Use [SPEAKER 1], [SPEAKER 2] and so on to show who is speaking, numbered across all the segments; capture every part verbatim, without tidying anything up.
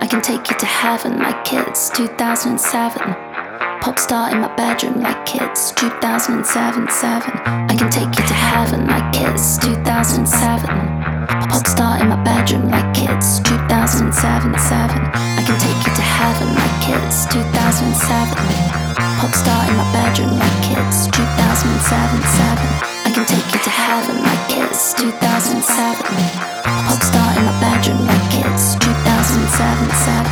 [SPEAKER 1] I can take you to heaven like kids, two thousand seven. Pop star in my bedroom like kids, two thousand seven, seven. I can take you to heaven like kids, two thousand seven. Pop star in my bedroom like kids, two thousand seven, seven. I can take you to heaven like kids, two thousand seven. Pop star in my bedroom like kids, two thousand seven, seven. I can take you to heaven like kids, two thousand seven. Pop star in my bedroom like kids, two thousand seven, seven.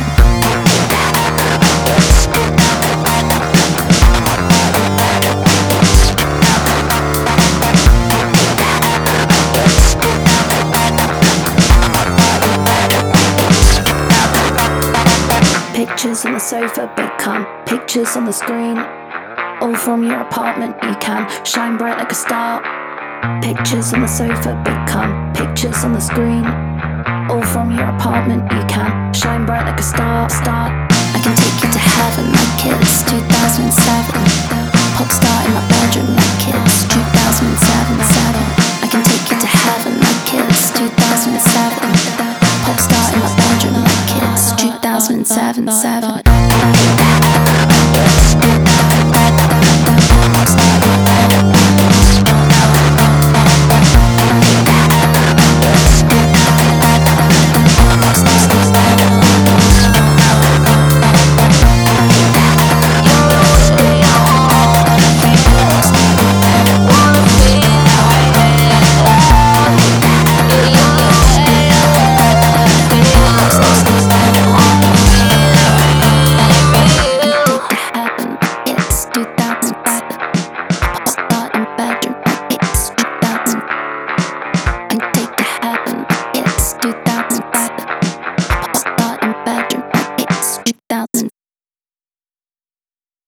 [SPEAKER 1] Pictures on the sofa become pictures on the screen. All from your apartment, you can shine bright like a star. Pictures on the sofa become pictures on the screen. All from your apartment, you can shine bright like a star. Star. I can take you to heaven like kids, two thousand seven. Pop star in my bedroom like kids, two thousand seven, seven. I can take you to heaven like kids, two thousand seven. Pop star in my bedroom like kids, two thousand seven, seven.